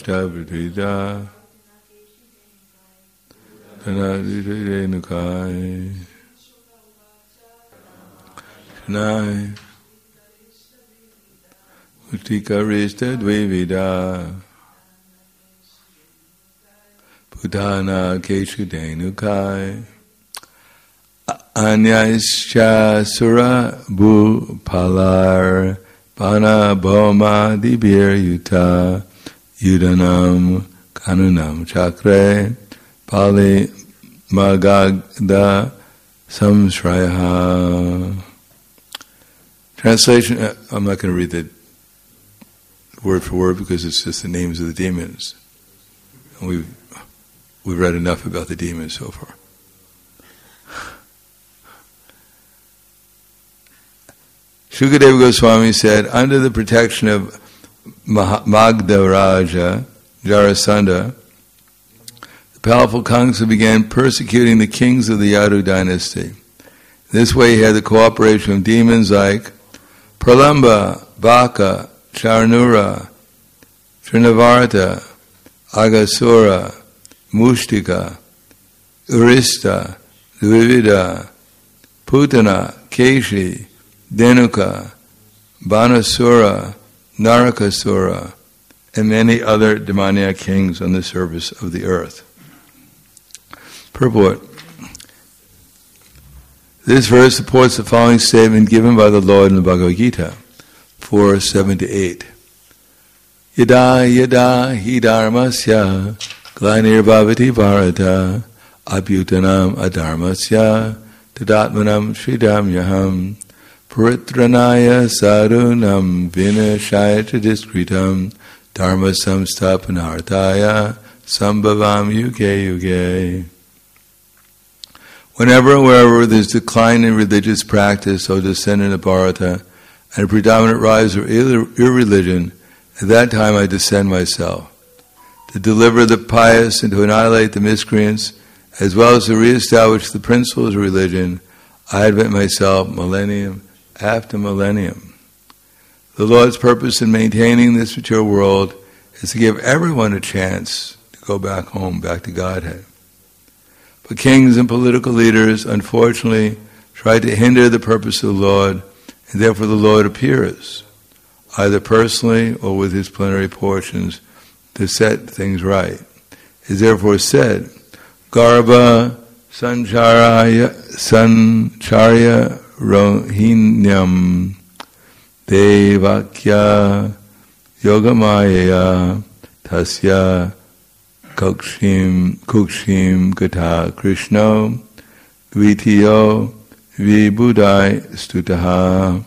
Ashta Vidrida Tanadide Nukai Shanai Uttika Rista Dvivida Putana Keshudenukai Anyascha Sura Bu Palar Bana Bhoma Dibir Yuta Yudanam Kanunam Chakre Pali Magagda Samshraya. Translation, I'm not going to read it word for word because it's just the names of the demons. And we've read enough about the demons so far. Shukadeva Goswami said, under the protection of Magda Raja, Jarasandha, the powerful Kamsa began persecuting the kings of the Yadu dynasty. This way he had the cooperation of demons like Pralamba, Baka, Charnura, Trinavarta, Agasura, Mushtika, Urista, Dvivida, Putana, Keshi, Denuka, Banasura, Narakasura, and many other demoniac kings on the surface of the earth. Purport. This verse supports the following statement given by the Lord in the Bhagavad Gita, 4:7-8. Yada yada hi dharmasya glanir bhavati bharata abhyutanam adharmasya tadatmanam shridam yaham Paritranaya sarunam vinashaya diskritam dharma samstapanartaya sambhavam yuge yuge. Whenever and wherever there is decline in religious practice, O descendant of Bharata, and a predominant rise of irreligion, at that time I descend myself, to deliver the pious and to annihilate the miscreants, as well as to reestablish the principles of religion. I advent myself millennium after millennium. The Lord's purpose in maintaining this material world is to give everyone a chance to go back home, back to Godhead. But kings and political leaders, unfortunately, try to hinder the purpose of the Lord, and therefore the Lord appears, either personally or with his plenary portions, to set things right. It is therefore said, Garbha Sancharya Rohinyam Devakya Yogamaya Tasya Kukshim Gata Krishno Dvitiyo Vibudai Stutaha.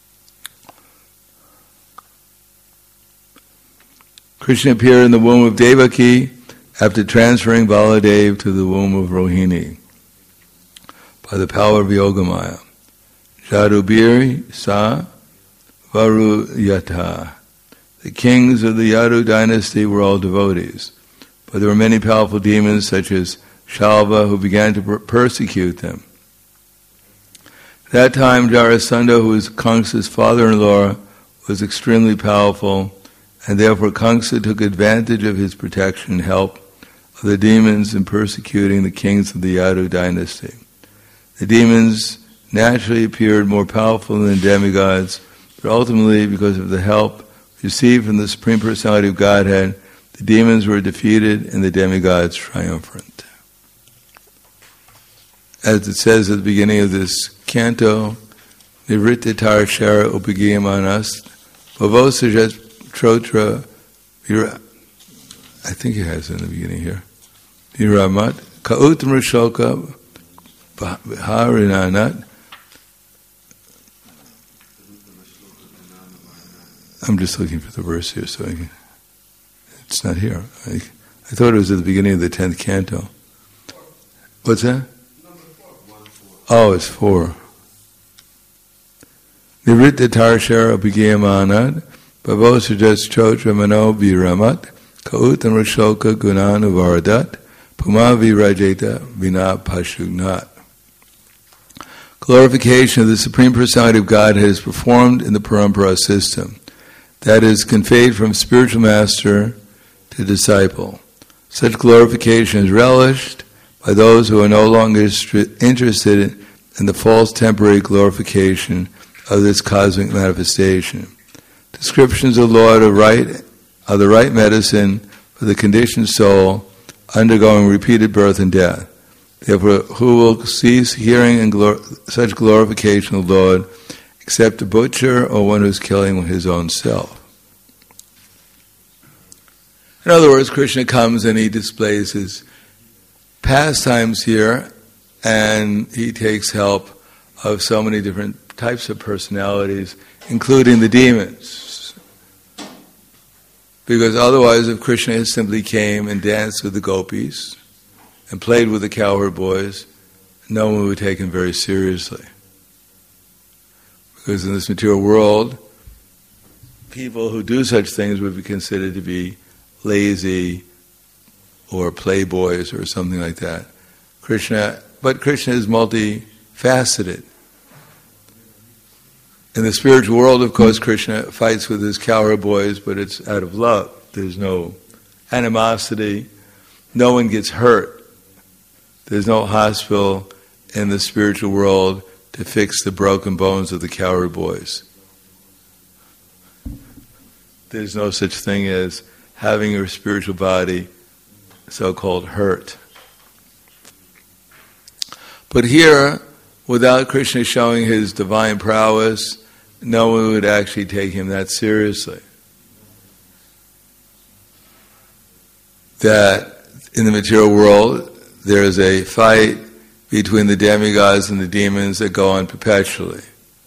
Krishna appeared in the womb of Devaki after transferring Baladev to the womb of Rohini by the power of Yogamaya. Jadubiri Sa Varuyata. The kings of the Yadu dynasty were all devotees, but there were many powerful demons such as Shalva who began to persecute them. At that time, Jarasandha, who was Kamsa's father-in-law, was extremely powerful, and therefore Kamsa took advantage of his protection and help of the demons in persecuting the kings of the Yadu dynasty. The demons naturally appeared more powerful than demigods, but ultimately, because of the help received from the Supreme Personality of Godhead, the demons were defeated and the demigods triumphant. As it says at the beginning of this canto, Nivritta Tarashara Upagiyamanas, Vavosajas Trotra, I think it has in the beginning here, Viramat, Kautam Rashoka, Harinanat. I'm just looking for the verse here, so it's not here. I thought it was at the beginning of the 10th canto. What's that? Oh, it's 4. Nivritta Tarashara Upagiyamana, Bhavosajas Trotra Mano Viramat, Kautam Rashoka Gunanu Varadat, Pumavi Rajeta Vina Pashugnat. Glorification of the Supreme Personality of Godhead is performed in the Parampara system. That is, conveyed from spiritual master to to disciple. Such glorification is relished by those who are no longer interested in the false temporary glorification of this cosmic manifestation. Descriptions of the Lord are the right medicine for the conditioned soul undergoing repeated birth and death. Therefore, who will cease hearing and such glorification of the Lord except a butcher or one who is killing his own self? In other words, Krishna comes and he displays his pastimes here, and he takes help of so many different types of personalities, including the demons. Because otherwise, if Krishna simply came and danced with the gopis and played with the cowherd boys, no one would take him very seriously. Because in this material world, people who do such things would be considered to be lazy or playboys or something like that. But Krishna is multifaceted. In the spiritual world, of course, Krishna fights with his cowherd boys, but it's out of love. There's no animosity. No one gets hurt. There's no hospital in the spiritual world to fix the broken bones of the cowherd boys. There's no such thing as having your spiritual body so-called hurt. But here, without Krishna showing his divine prowess, no one would actually take him that seriously. That in the material world, there is a fight between the demigods and the demons that go on perpetually.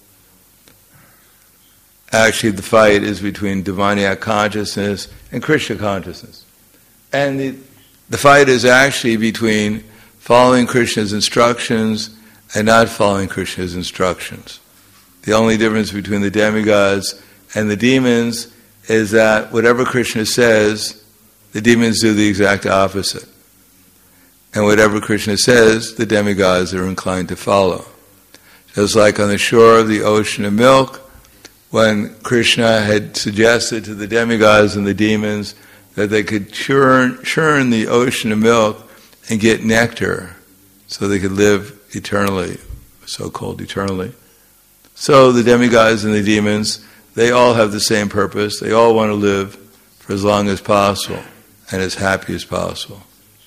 Actually, the fight is between demoniac consciousness and Krishna consciousness. And the fight is actually between following Krishna's instructions and not following Krishna's instructions. The only difference between the demigods and the demons is that whatever Krishna says, the demons do the exact opposite. And whatever Krishna says, the demigods are inclined to follow. Just like on the shore of the ocean of milk, when Krishna had suggested to the demigods and the demons that they could churn the ocean of milk and get nectar so they could live eternally, so-called eternally. So the demigods and the demons, they all have the same purpose. They all want to live for as long as possible and as happy as possible.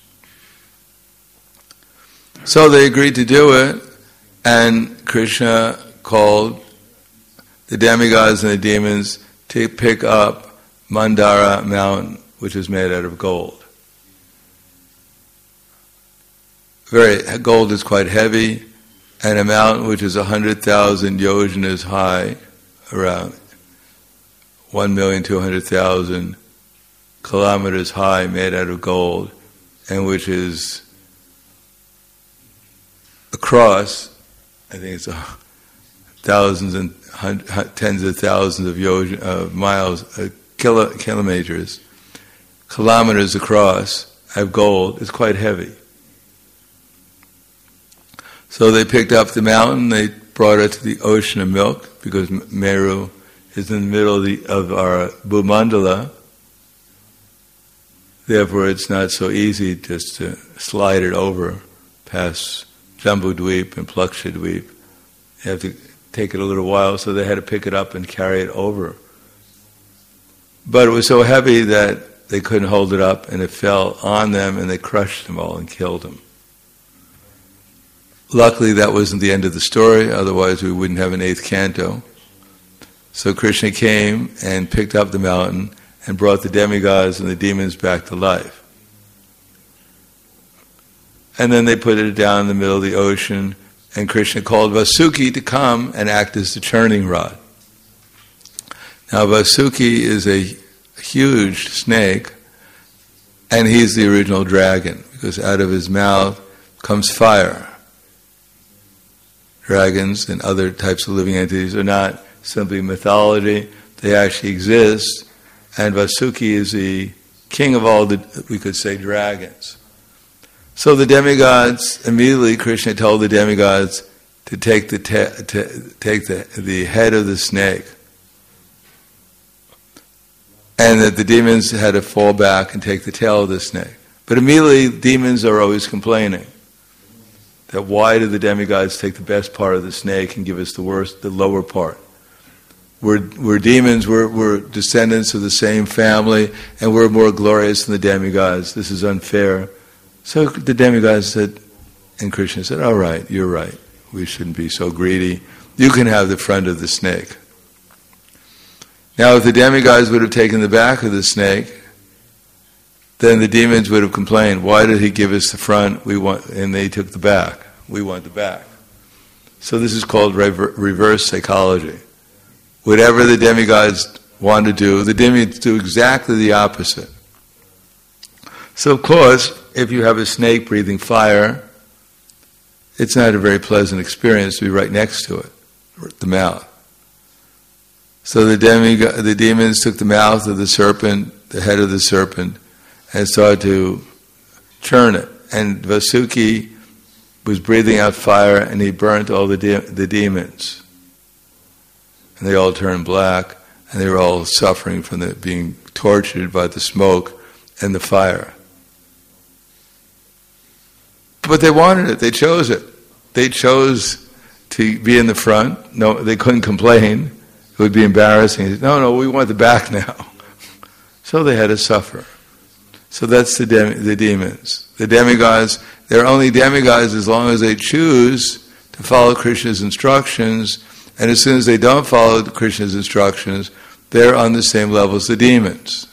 So they agreed to do it, and Krishna called the demigods and the demons to pick up Mandara mountain, which is made out of gold. Gold is quite heavy, and a mountain which is 100,000 yojanas high, around 1,200,000 kilometers high, made out of gold, and which is across, I think it's thousands and tens of thousands of miles, kilometers across, of gold. It's quite heavy. So they picked up the mountain, they brought it to the ocean of milk, because Meru is in the middle of our Bhumandala. Therefore it's not so easy just to slide it over past Jambudweep and Plakshadweep. You have to take it a little while, so they had to pick it up and carry it over. But it was so heavy that they couldn't hold it up, and it fell on them, and they crushed them all and killed them. Luckily, that wasn't the end of the story, otherwise we wouldn't have an 8th canto. So Krishna came and picked up the mountain and brought the demigods and the demons back to life. And then they put it down in the middle of the ocean, and Krishna called Vasuki to come and act as the churning rod. Now Vasuki is a huge snake, and he's the original dragon, because out of his mouth comes fire. Dragons and other types of living entities are not simply mythology, they actually exist, and Vasuki is the king of all the, we could say, dragons. So the demigods, immediately Krishna told the demigods to take the head of the snake and that the demons had to fall back and take the tail of the snake. But immediately, demons are always complaining that why do the demigods take the best part of the snake and give us the lower part? We're demons, we're descendants of the same family, and we're more glorious than the demigods. This is unfair. So the demigods said, and Krishna said, all right, you're right. We shouldn't be so greedy. You can have the front of the snake. Now, if the demigods would have taken the back of the snake, then the demons would have complained, why did he give us the front, and they took the back. We want the back. So this is called reverse psychology. Whatever the demigods want to do, the demons do exactly the opposite. So of course, if you have a snake breathing fire, it's not a very pleasant experience to be right next to it, the mouth. So the demons took the mouth of the serpent, the head of the serpent, and started to churn it. And Vasuki was breathing out fire, and he burnt all the demons. And they all turned black, and they were all suffering from being tortured by the smoke and the fire. But they wanted it. They chose it. They chose to be in the front. No, they couldn't complain. It would be embarrassing. They said, no, we want the back now. So they had to suffer. So that's the demons. The demigods, they're only demigods as long as they choose to follow Krishna's instructions, and as soon as they don't follow Krishna's instructions, they're on the same level as the demons.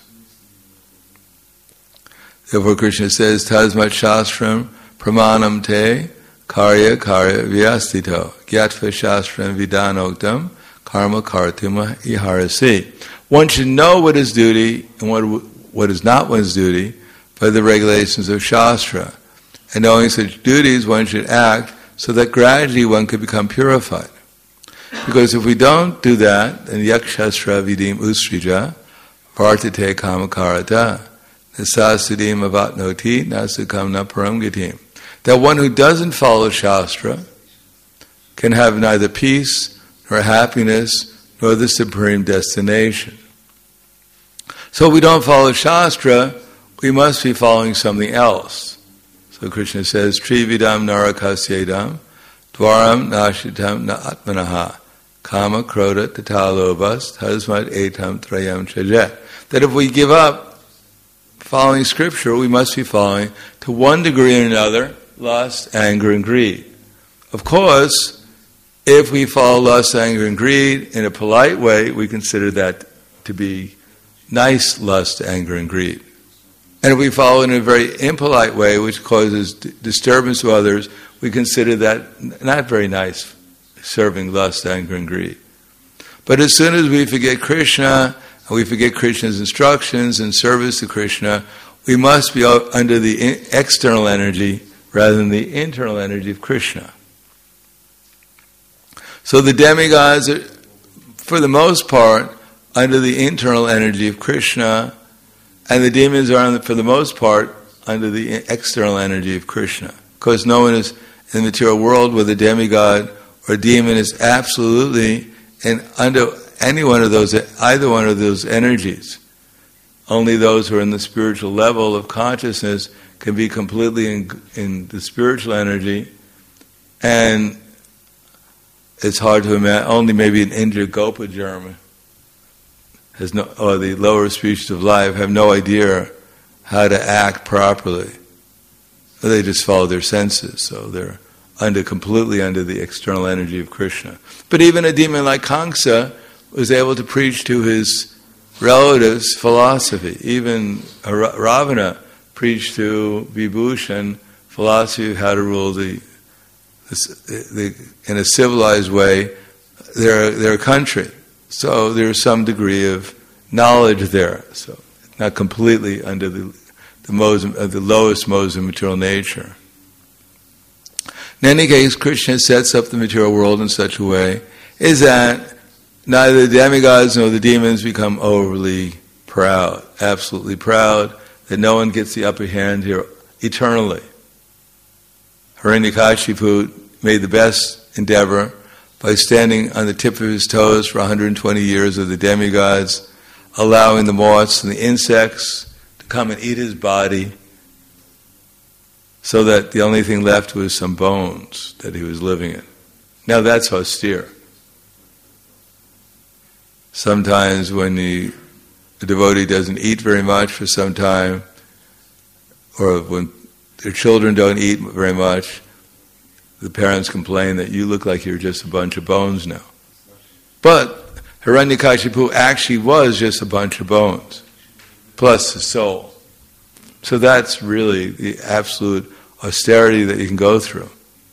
Therefore Krishna says, Tasmat Shastram Pramanam Te Karya Vyastito Gyatva Shastram Vidanoktam Karma Kartuma Iharasi. One should know what is duty and what is not one's duty by the regulations of Shastra. And knowing such duties, one should act so that gradually one could become purified. Because if we don't do that, then yakshastra vidim usrija vartate kamakarata nasasidim avatnoti nasukam na paramgatim. That one who doesn't follow Shastra can have neither peace nor happiness nor the supreme destination. So if we don't follow Shastra, we must be following something else. So Krishna says, Trividam narakasyedam dwaram nashitam na atmanaha kama krodha tatalobas tasmat etam trayam chajet. That if we give up following Scripture, we must be following, to one degree or another, lust, anger, and greed. Of course, if we follow lust, anger, and greed in a polite way, we consider that to be nice lust, anger, and greed. And if we follow in a very impolite way, which causes disturbance to others, we consider that not very nice, serving lust, anger, and greed. But as soon as we forget Krishna, and we forget Krishna's instructions and service to Krishna, we must be under the external energy rather than the internal energy of Krishna. So the demigods are, for the most part, under the internal energy of Krishna, and the demons are, for the most part, under the external energy of Krishna. Because no one is in the material world where the demigod or demon is absolutely under any one of those, either one of those energies. Only those who are in the spiritual level of consciousness can be completely in the spiritual energy, and it's hard to imagine. Only maybe an Indra Gopa German has no, or the lower species of life have no idea how to act properly. They just follow their senses, so they're completely under the external energy of Krishna. But even a demon like Kamsa was able to preach to his relatives philosophy. Even Ravana preached to Vibhushan philosophy of how to rule in a civilized way their country. So there's some degree of knowledge there. So not completely under the lowest modes of material nature. In any case, Krishna sets up the material world in such a way is that neither the demigods nor the demons become overly proud, absolutely proud, that no one gets the upper hand here eternally. Hiranyakashipu made the best endeavor by standing on the tip of his toes for 120 years of the demigods, allowing the moths and the insects to come and eat his body, so that the only thing left was some bones that he was living in. Now that's austere. Sometimes when the devotee doesn't eat very much for some time, or when their children don't eat very much, the parents complain that you look like you're just a bunch of bones now. But Hiranyakashipu actually was just a bunch of bones, plus the soul. So that's really the absolute austerity that you can go through.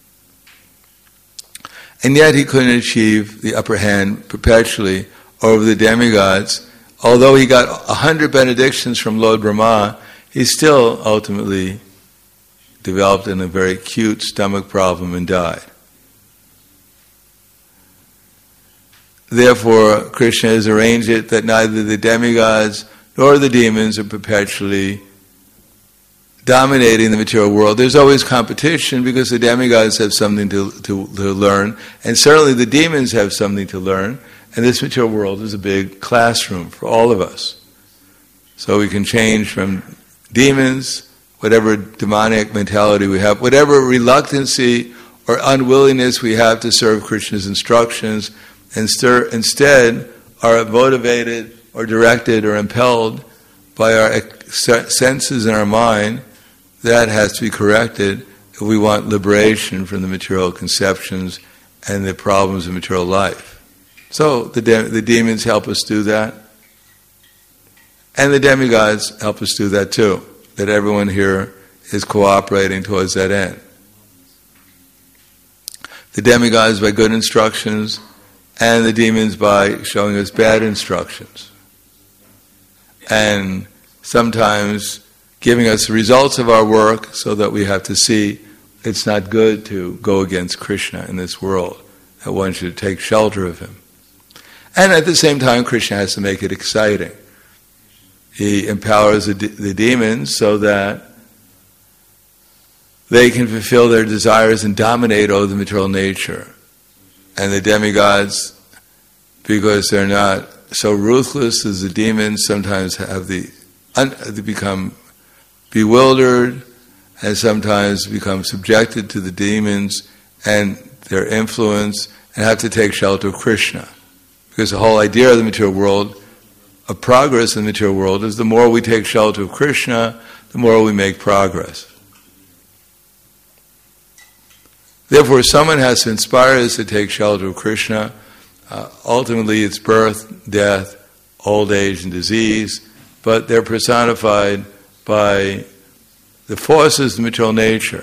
And yet he couldn't achieve the upper hand perpetually over the demigods. Although he got 100 benedictions from Lord Brahma, he still ultimately developed a very acute stomach problem and died. Therefore, Krishna has arranged it that neither the demigods nor the demons are perpetually dominating the material world. There's always competition because the demigods have something to learn, and certainly the demons have something to learn, and this material world is a big classroom for all of us. So we can change from demons, whatever demonic mentality we have, whatever reluctancy or unwillingness we have to serve Krishna's instructions, and instead are motivated or directed or impelled by our senses and our mind. That has to be corrected if we want liberation from the material conceptions and the problems of material life. So the demons help us do that, and the demigods help us do that too, that everyone here is cooperating towards that end. The demigods by good instructions, and the demons by showing us bad instructions. And sometimes giving us the results of our work so that we have to see it's not good to go against Krishna in this world, that one should take shelter of him. And at the same time, Krishna has to make it exciting. He empowers the demons so that they can fulfill their desires and dominate over the material nature. And the demigods, because they're not so ruthless as the demons, sometimes they become bewildered and sometimes become subjected to the demons and their influence and have to take shelter of Krishna. Because the whole idea of the material world, of progress in the material world, is the more we take shelter of Krishna, the more we make progress. Therefore, someone has to inspire us to take shelter of Krishna. Ultimately, it's birth, death, old age, and disease, but they're personified by the forces of material nature.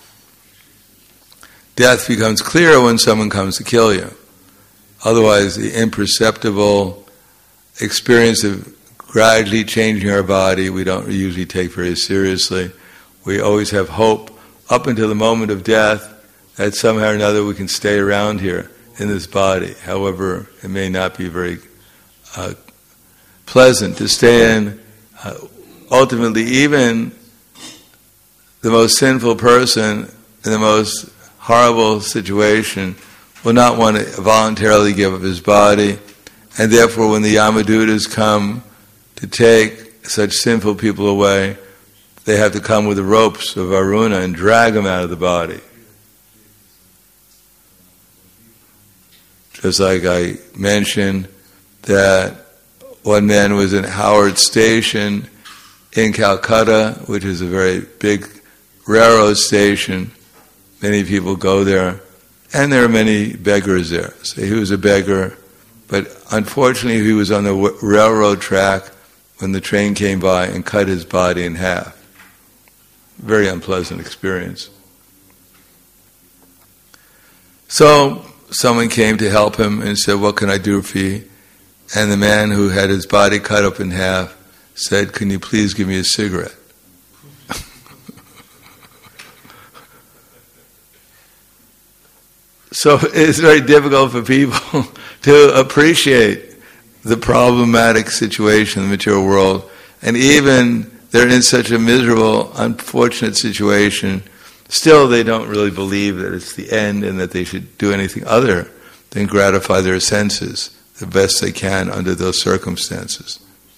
Death becomes clear when someone comes to kill you. Otherwise, the imperceptible experience of gradually changing our body, we don't usually take very seriously. We always have hope up until the moment of death that somehow or another we can stay around here in this body. However, it may not be very pleasant to stay in. Ultimately, even the most sinful person in the most horrible situation will not want to voluntarily give up his body, and therefore when the Yamadutas come to take such sinful people away, they have to come with the ropes of Varuna and drag them out of the body. Just like I mentioned that one man was in Howard Station in Calcutta, which is a very big railroad station. Many people go there, and there are many beggars there. So he was a beggar, but unfortunately he was on the railroad track when the train came by and cut his body in half. Very unpleasant experience. So someone came to help him and said, "What can I do for you?" And the man who had his body cut up in half said, "Can you please give me a cigarette?" So it's very difficult for people to appreciate the problematic situation in the material world. And even they're in such a miserable, unfortunate situation, still they don't really believe that it's the end and that they should do anything other than gratify their senses the best they can under those circumstances.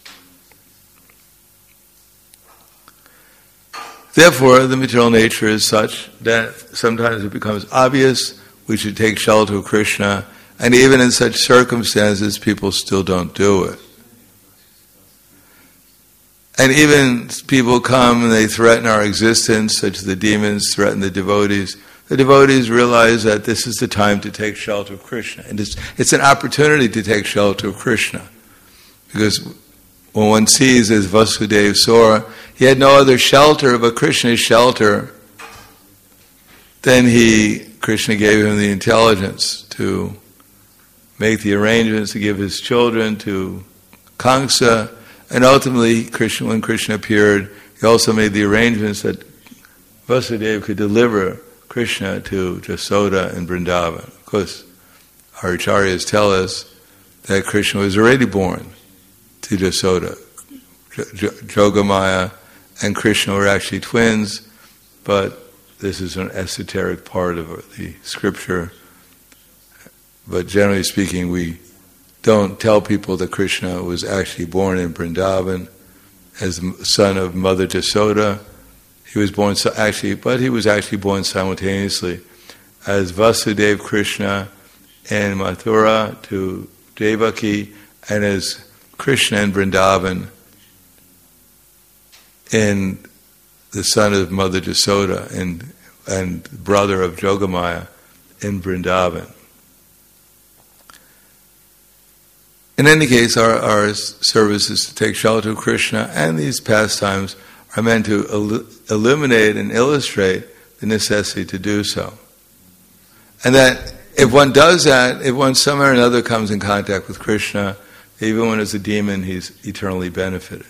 Therefore, the material nature is such that sometimes it becomes obvious we should take shelter of Krishna, and even in such circumstances, people still don't do it. And even people come and they threaten our existence, such as the demons threaten the devotees. The devotees realize that this is the time to take shelter of Krishna. And it's an opportunity to take shelter of Krishna. Because when one sees as Vasudeva saw, he had no other shelter but Krishna's shelter. Then Krishna gave him the intelligence to make the arrangements to give his children to Kamsa. And ultimately, when Krishna appeared, he also made the arrangements that Vasudeva could deliver Krishna to Jasoda and Vrindavan. Of course, our acharyas tell us that Krishna was already born to Jasoda. Jogamaya and Krishna were actually twins, but this is an esoteric part of the scripture. But generally speaking, we don't tell people that Krishna was actually born in Vrindavan as the son of Mother Jasoda. He was born but he was actually born simultaneously as Vasudeva Krishna in Mathura to Devaki, and as Krishna in Vrindavan in the son of Mother Jasoda and brother of Jogamaya in Vrindavan. In any case, our service is to take shelter of Krishna, and these pastimes are meant to illuminate and illustrate the necessity to do so. And that if one does that, if one somehow or another comes in contact with Krishna, even when it's a demon, he's eternally benefited.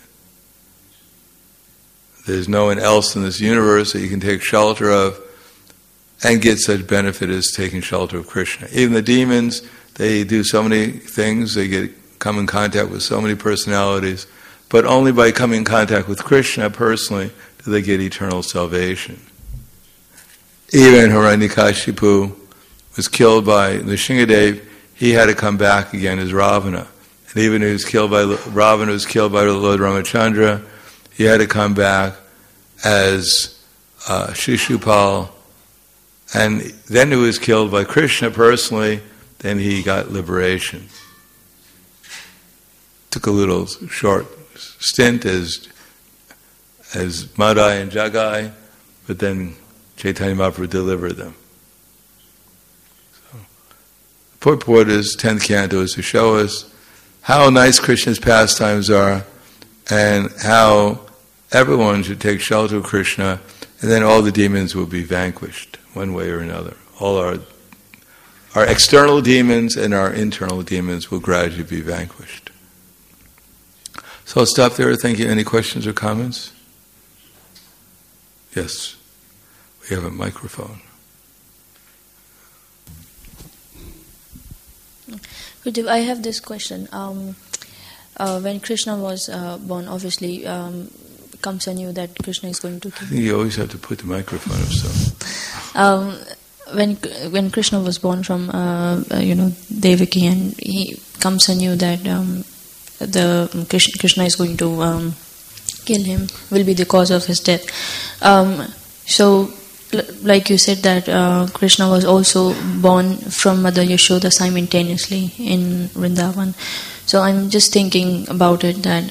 There's no one else in this universe that you can take shelter of and get such benefit as taking shelter of Krishna. Even the demons, they do so many things, they come in contact with so many personalities, but only by coming in contact with Krishna personally do they get eternal salvation. Even Hiranyakashipu was killed by Nrsingadev, he had to come back again as Ravana. And even when Ravana was killed by Lord Ramachandra, he had to come back as Shishupal, and then he was killed by Krishna personally, then he got liberation. Took a little short stint as Madai and Jagai, but then Chaitanya Mahaprabhu delivered them. So, the purport is, 10th canto is to show us how nice Krishna's pastimes are and how everyone should take shelter of Krishna, and then all the demons will be vanquished one way or another. All our external demons and our internal demons will gradually be vanquished. So I'll stop there. Thank you. Any questions or comments? Yes. We have a microphone. Gurudev, I have this question. When Krishna was born, obviously Kamsa knew that Krishna is going to kill him. I think you always have to put the microphone up so. When Krishna was born from Devaki, and Kamsa knew that Krishna is going to kill him, will be the cause of his death. So, like you said that Krishna was also born from Mother Yashoda simultaneously in Vrindavan. So I'm just thinking about it that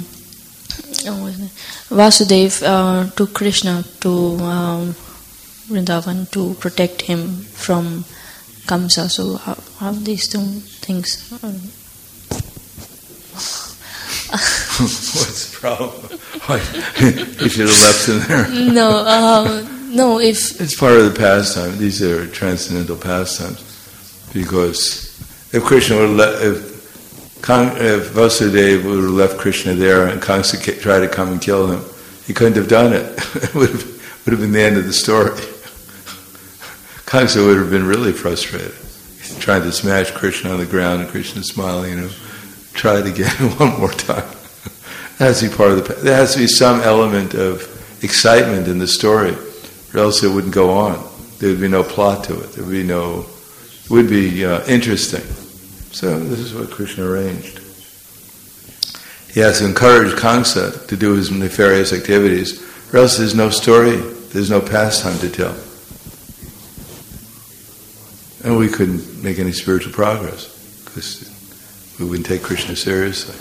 Vasudeva took Krishna to Vrindavan to protect him from Kamsa. So how these two things? What's the problem? You should have left him there. No. If it's part of the pastime, these are transcendental pastimes. Because if Krishna would if Vasudeva would have left Krishna there and Kamsa tried to come and kill him, he couldn't have done it. It would have been the end of the story. Kamsa would have been really frustrated. He tried to smash Krishna on the ground, and Krishna smiling, tried again one more time. That has to be part of there has to be some element of excitement in the story, or else it wouldn't go on. There would be no plot to it. It would be interesting. So this is what Krishna arranged. He has to encourage Kamsa to do his nefarious activities, Or else there's no story, there's no pastime to tell. And we couldn't make any spiritual progress, because we wouldn't take Krishna seriously.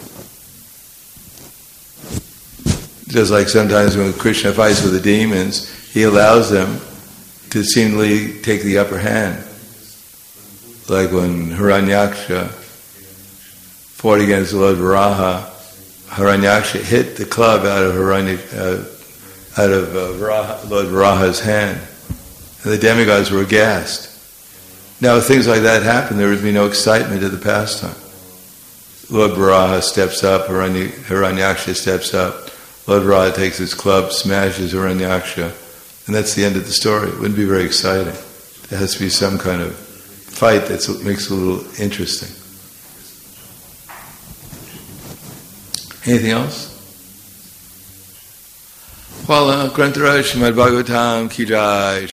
Just like sometimes when Krishna fights with the demons, he allows them to seemingly take the upper hand. Like when Hiranyaksha fought against Lord Varaha, Hiranyaksha hit the club out of Lord Varaha's hand, and the demigods were aghast. Now, if things like that happen, there would be no excitement at the pastime. Lord Varaha steps up, Hiranyaksha steps up, Lord Varaha takes his club, smashes Hiranyaksha, and that's the end of the story. It wouldn't be very exciting. There has to be some kind of fight that makes it a little interesting. Anything else? Well, Grantaraj Srimad Bhagavatam Ki Jai.